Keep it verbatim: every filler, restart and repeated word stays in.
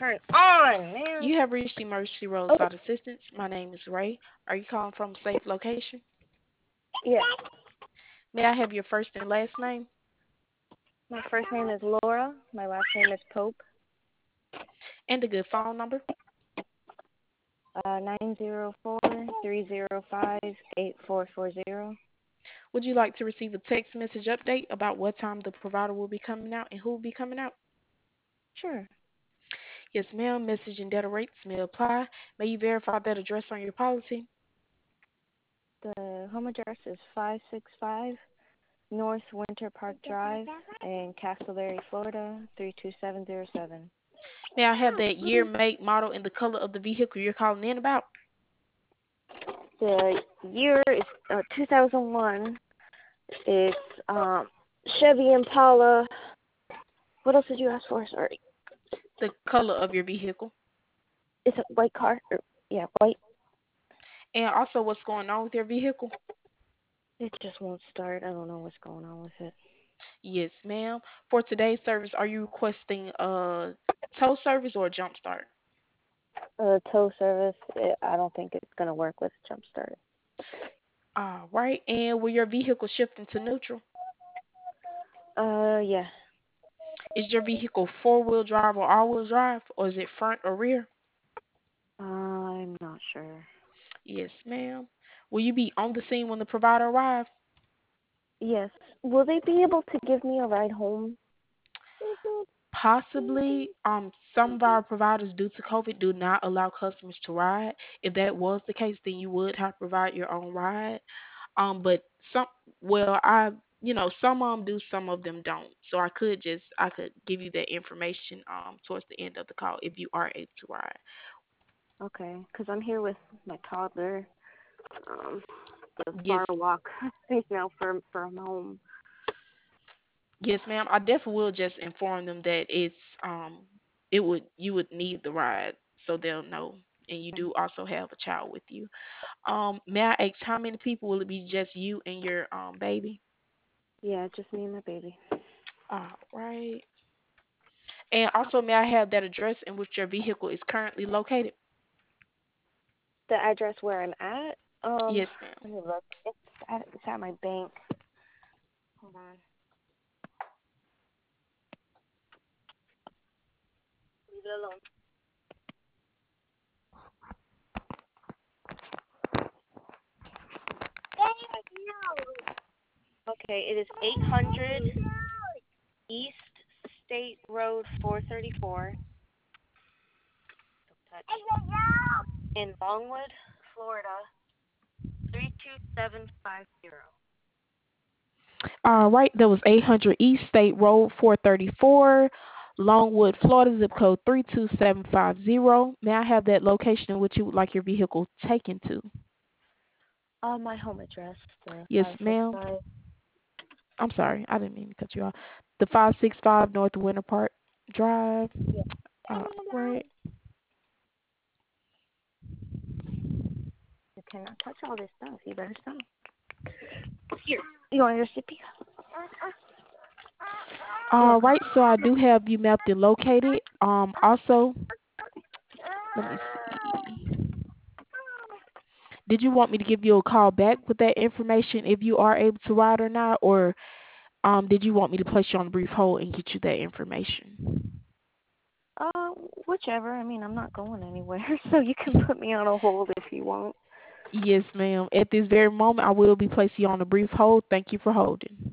turn on, man. You have reached Emergency Oh, Roadside Assistance. My name is Ray. Are you calling from a safe location? yeah. May I have your first and last name? My first name is Laura. My last name is Pope. And a good phone number? Uh, nine zero four three zero five eight four four zero. Would you like to receive a text message update about what time the provider will be coming out and who will be coming out? Sure. Yes, ma'am. Message and data rates may apply. May you verify that address on your policy? The home address is five six five North Winter Park Drive in Castleberry, Florida, three two seven zero seven. May I have that year, make, model, and the color of the vehicle you're calling in about? The year is uh, two thousand one. It's um, Chevy Impala. What else did you ask for? Sorry. The color of your vehicle. It's a white car. Or, yeah, white. And also what's going on with your vehicle? It just won't start. I don't know what's going on with it. Yes, ma'am. For today's service, are you requesting a tow service or a jump start? Uh, tow service, it, I don't think it's going to work with jump start. All right. And will your vehicle shift into neutral? Uh, yeah. Is your vehicle four-wheel drive or all-wheel drive, or is it front or rear? Uh, I'm not sure. Yes, ma'am. Will you be on the scene when the provider arrives? Yes. Will they be able to give me a ride home? Possibly. Um, some of our providers, due to COVID, do not allow customers to ride. If that was the case, then you would have to provide your own ride. Um, but some, well, I, you know, some of them do, some of them don't. So I could just, I could give you that information um towards the end of the call if you are able to ride. Okay, because I'm here with my toddler. Um, the Yes, far walk, you know, from from home. yes, ma'am. I definitely will just inform them that it's um, it would you would need the ride so they'll know, and you do also have a child with you. Um, may I ask how many people will it be? Just you and your um baby? Yeah, just me and my baby. All right. And also, may I have that address in which your vehicle is currently located? The address where I'm at. Um, Yes, ma'am. let me look. It's at it's at my bank. Hold on. Leave it alone. Okay, it is eight hundred East State Road four thirty-four in Longwood, Florida, three two seven five zero. All right, that was eight hundred East State Road four thirty-four, Longwood, Florida, zip code three two seven five zero. May I have that location in which you would like your vehicle taken to? Uh, my home address, the Yes, five six ma'am. five. I'm sorry, I didn't mean to cut you off. The five six five North Winter Park Drive. Yeah. All right. You cannot touch all this stuff. You better stop. Here. You want your sippy? All Welcome. right, so I do have you mapped and located. Um, also, let me see. Did you want me to give you a call back with that information if you are able to ride or not, or um, did you want me to place you on a brief hold and get you that information? Uh, whichever. I mean, I'm not going anywhere, so you can put me on a hold if you want. Yes, ma'am. At this very moment, I will be placing you on a brief hold. Thank you for holding.